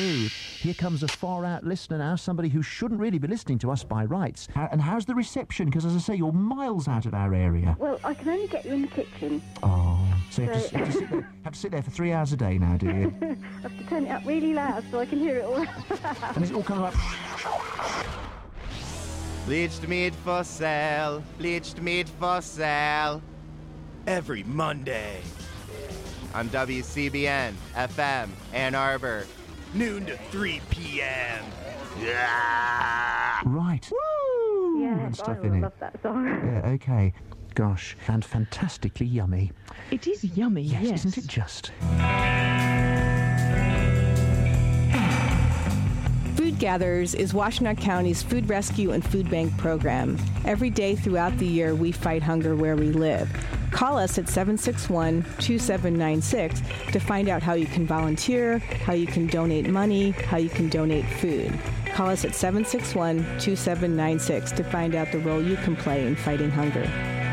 Hello. Here comes a far-out listener now, somebody who shouldn't really be listening to us by rights. And how's the reception? Because, as I say, you're miles out of our area. Well, I can only get you in the kitchen. Oh, so you have to sit there for 3 hours a day now, do you? I have to turn it up really loud so I can hear it all. And it's all kind of like... Bleached meat for sale, bleached meat for sale. Every Monday. On WCBN, FM, Ann Arbor. Noon to 3 p.m. Yeah! Right. Woo! Yeah, and stuff I in it. love that song. Yeah, okay. Gosh, and fantastically yummy. It is yummy, yes. Isn't it just? Food Gatherers is Washtenaw County's food rescue and food bank program. Every day throughout the year, we fight hunger where we live. Call us at 761-2796 to find out how you can volunteer, how you can donate money, how you can donate food. Call us at 761-2796 to find out the role you can play in fighting hunger.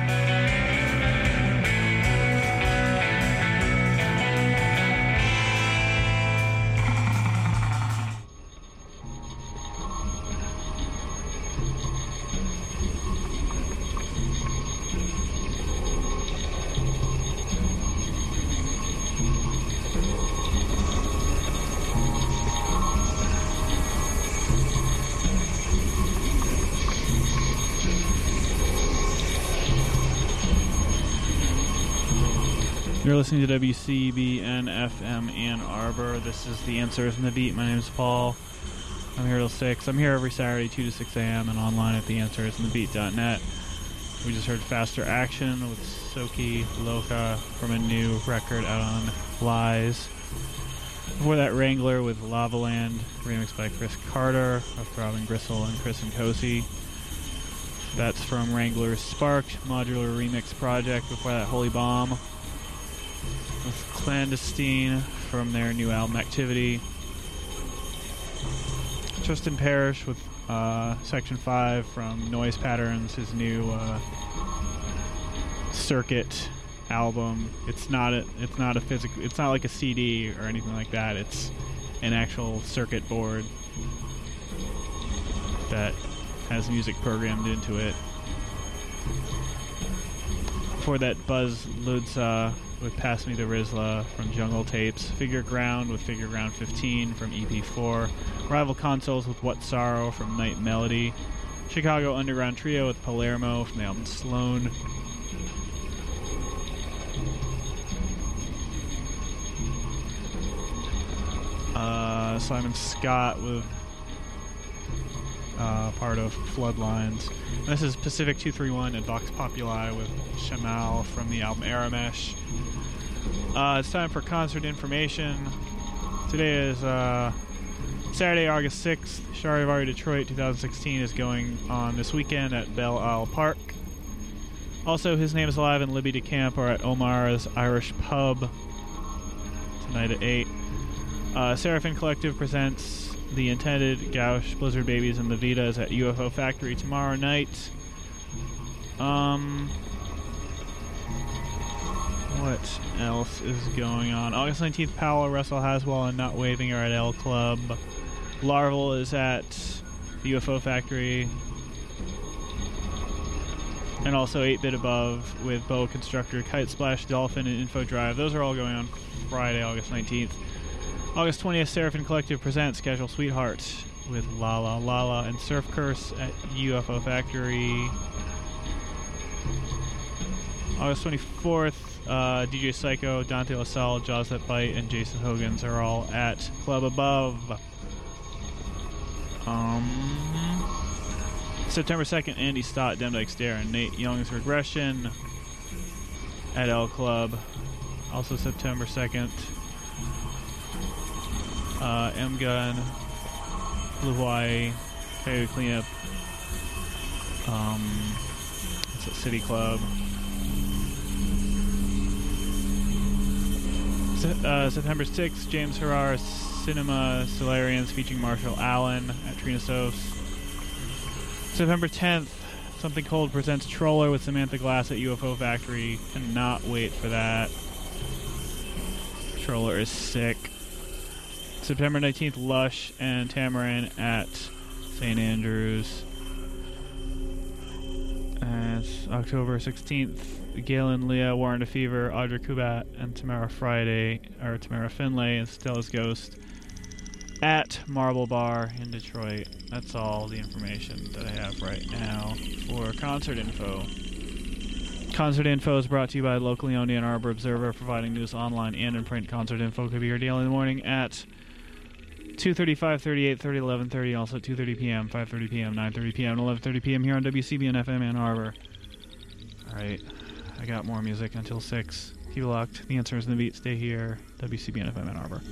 You're listening to WCBN FM Ann Arbor. This is The Answers in the Beat. My name is Paul. I'm here till 6. I'm here every Saturday, 2 to 6 a.m. and online at theanswersinthebeat.net. We just heard Faster Action with Soki Loka from a new record out on Lies. Before that, Wrangler with Lavaland, remixed by Chris Carter of Throbbing Gristle and Chris Nkosi. That's from Wrangler's Sparked modular remix project. Before that, Holy Bomb with Clandestine from their new album Activity. Tristan Parrish with Section 5 from Noise Patterns, his new circuit album. It's not a physical, it's not like a CD or anything like that. It's an actual circuit board that has music programmed into it. Before that, Buzz Ludza with Pass Me the Rizla from Jungle Tapes. Figure Ground with Figure Ground 15 from EP4. Rival Consoles with What Sorrow from Night Melody. Chicago Underground Trio with Palermo from the album Sloan. Simon Scott with part of Floodlines. And this is Pacific 231 and Vox Populi with Shamal from the album Aramesh. It's time for concert information. Today is Saturday, August 6th. Charivari Detroit 2016 is going on this weekend at Belle Isle Park. Also, His Name is Alive and Libby DeCamp are at Omar's Irish Pub tonight at 8. Seraphim Collective presents The Intended, Gauche, Blizzard Babies, and the Vitas at UFO Factory tomorrow night. What else is going on? August 19th, Powell, Russell Haswell, and Not Waving are at L Club. Larval is at the UFO Factory. And also 8-Bit Above with Boa Constructor, Kite Splash, Dolphin, and Info Drive. Those are all going on Friday, August 19th. August 20th, Seraphim Collective presents Casual Sweetheart with Lala Lala and Surf Curse at UFO Factory. August 24th, DJ Psycho, Dante LaSalle, Jaws That Bite, and Jason Hogan's are all at Club Above. September 2nd, Andy Stott, Demdike Stare, and Nate Young's Regression at L Club. Also September 2nd, M Gun, Blue Hawaii, Coyote Cleanup, it's at City Club. September 6th, James Herrera Cinema Solarians featuring Marshall Allen at Trina Sofs. September 10th, Something Cold presents Troller with Samantha Glass at UFO Factory. Cannot wait for that. Troller is sick. September 19th, Lush and Tamarin at St. Andrews. And October 16th, Galen, Leah, Warren to Fever, Audrey Kubat, and Tamara Finlay and Stella's Ghost at Marble Bar in Detroit. That's all the information that I have right now for concert info. Concert info is brought to you by the locally owned Ann Arbor Observer, providing news online and in print. Concert info could be your daily in the morning at 2:30, 5:30, 8:30, 11:30, also at 2:30 p.m., 5:30 p.m., 9:30 p.m., and 11:30 p.m. here on WCBN FM Ann Arbor. All right, I got more music until 6. Keep it locked. The Answer is in the Beat. Stay here. WCBN FM Ann Arbor.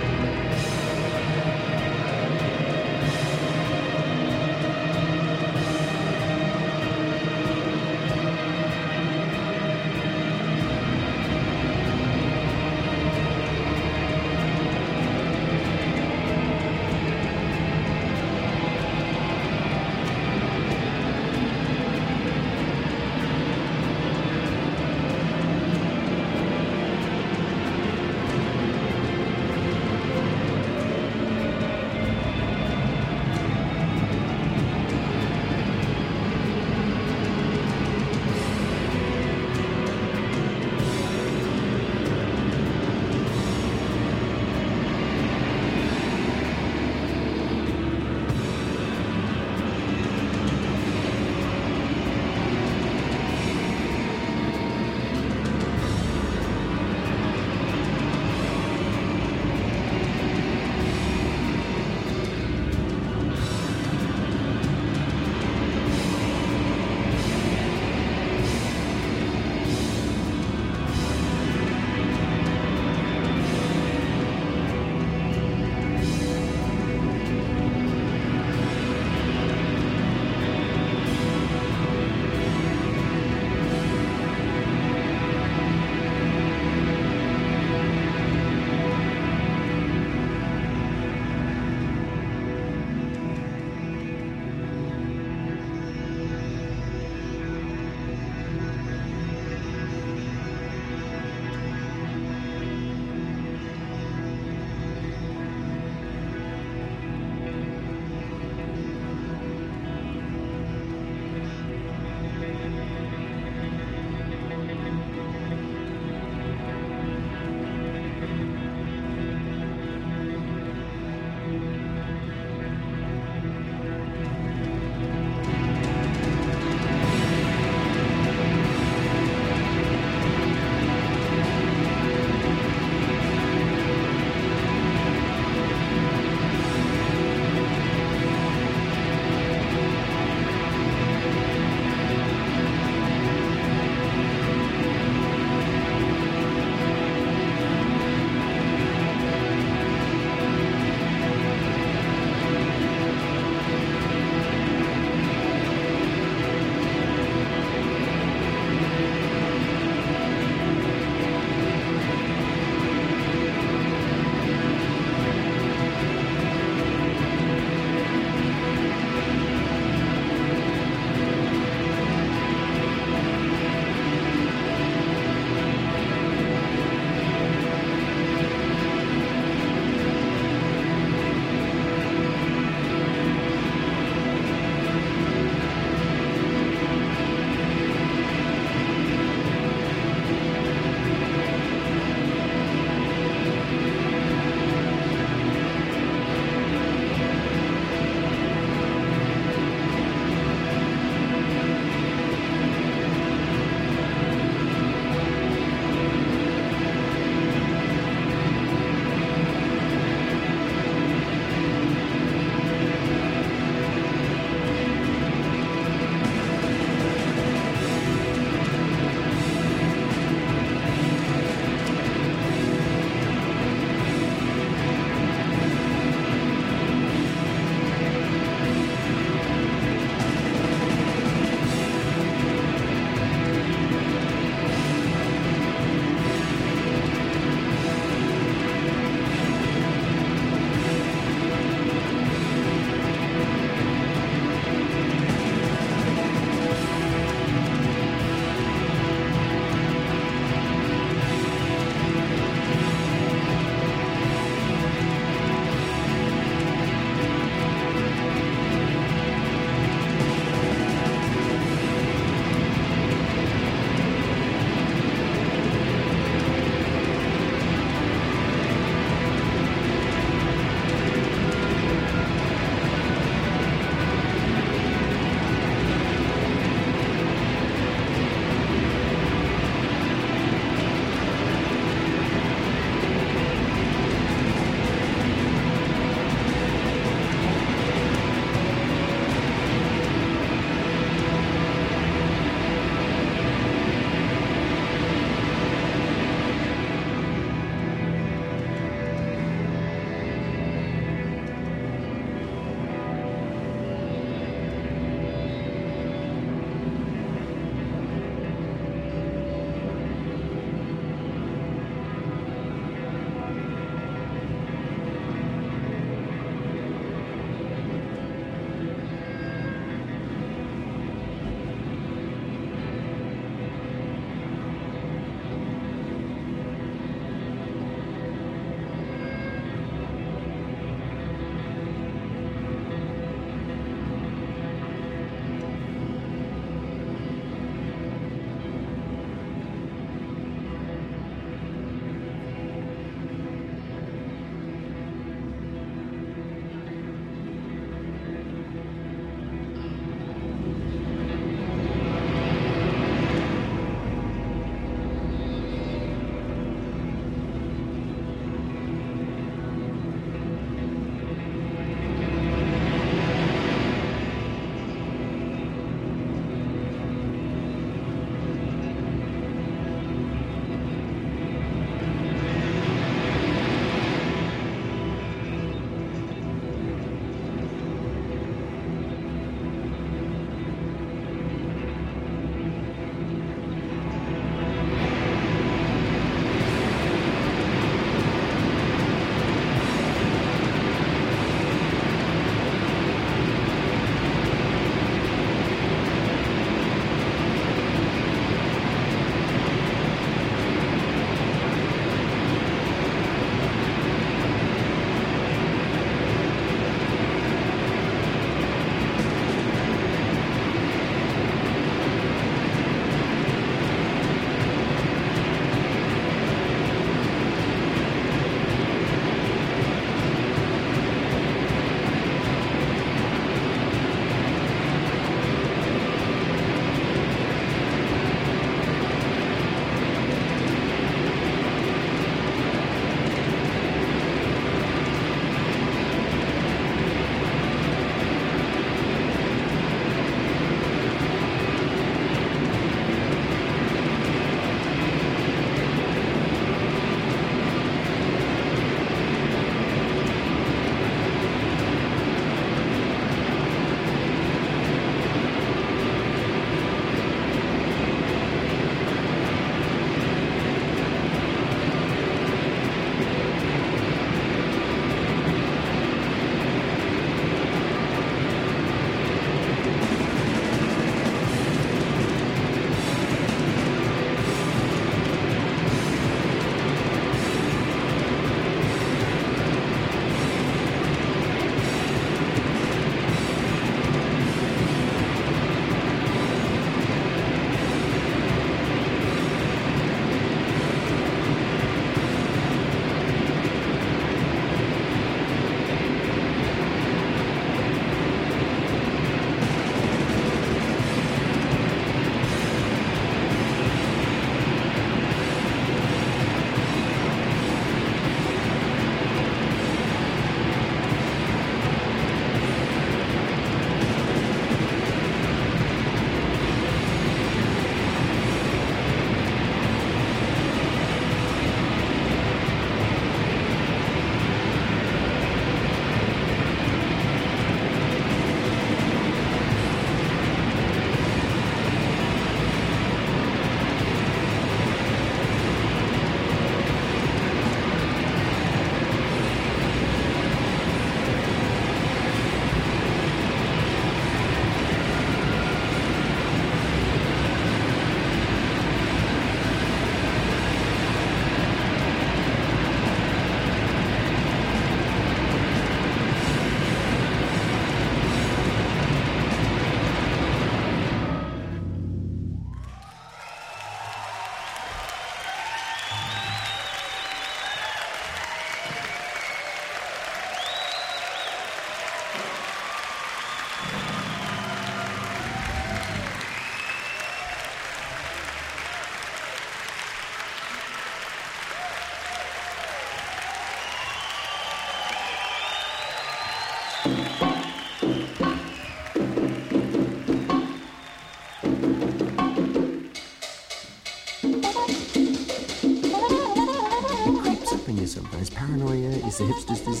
a hipster's